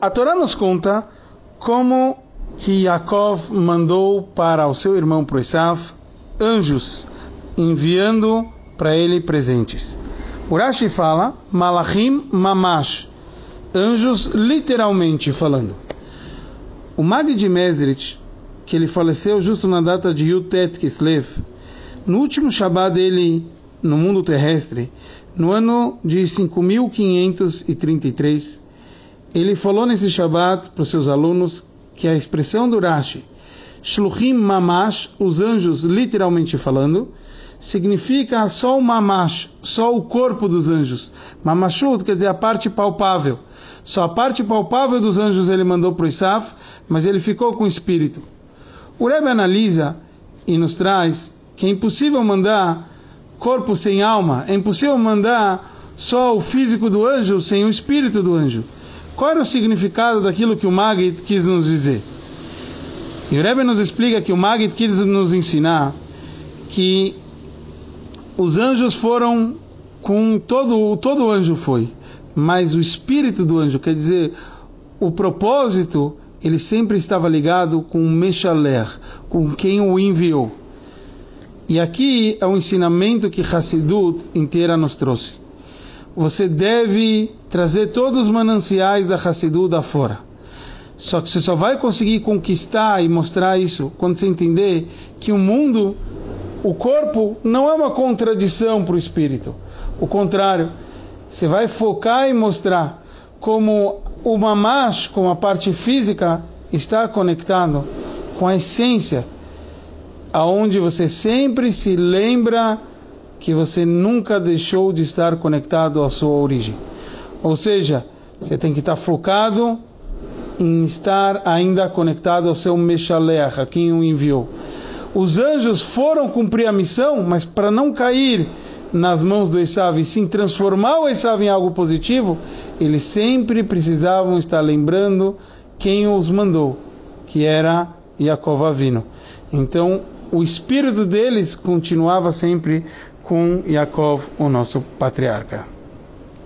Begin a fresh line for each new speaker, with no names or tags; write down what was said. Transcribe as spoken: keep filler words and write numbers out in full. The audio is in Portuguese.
a Torá nos conta como que Yaakov mandou para o seu irmão, para Esav, anjos, enviando para ele presentes. Urashi fala, Malachim Mamash, anjos literalmente falando. O Magid de Mezrich, que ele faleceu justo na data de Yutet Kislev, no último Shabbat dele no mundo terrestre, no ano de cinco mil quinhentos e trinta e três, ele falou nesse Shabbat para os seus alunos que a expressão do Rashi, Shluchim Mamash, os anjos literalmente falando, significa só o Mamash, só o corpo dos anjos. Mamashut quer dizer a parte palpável. Só a parte palpável dos anjos ele mandou para o Esav, mas ele ficou com o espírito. O Rebbe analisa e nos traz que é impossível mandar corpo sem alma, é impossível mandar só o físico do anjo sem o espírito do anjo. Qual era o significado daquilo que o Magid quis nos dizer? E o Rebbe nos explica que o Magid quis nos ensinar que os anjos foram com todo, todo anjo foi, mas o espírito do anjo, quer dizer, o propósito, ele sempre estava ligado com o Meshaler, com quem o enviou. E aqui é um ensinamento que Hassidut inteira nos trouxe. Você deve trazer todos os mananciais da Hassidut afora. Só que você só vai conseguir conquistar e mostrar isso quando você entender que o mundo, o corpo, não é uma contradição para o espírito. O contrário, você vai focar e mostrar como o mamash, como a parte física, está conectado com a essência, aonde você sempre se lembra que você nunca deixou de estar conectado à sua origem. Ou seja, você tem que estar focado em estar ainda conectado ao seu Meshalech, a quem o enviou. Os anjos foram cumprir a missão, mas para não cair nas mãos do Esav e sim transformar o Esav em algo positivo, eles sempre precisavam estar lembrando quem os mandou, que era Yaakov Avinu. Então, o espírito deles continuava sempre com Yaakov, o nosso patriarca.